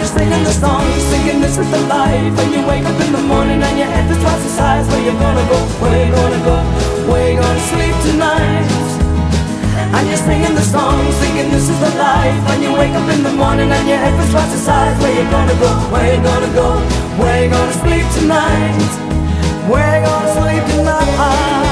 just singing the song, singing this is the life. And you wake up in the morning and your head is twice the size. Where you gonna go? Where you gonna go? Where you gonna sleep tonight? And you're singing the song, singing this is the life. And you wake up in the morning and your head is twice the size. Where you gonna go? Where you gonna go? Where you gonna sleep tonight? Where you gonna sleep tonight?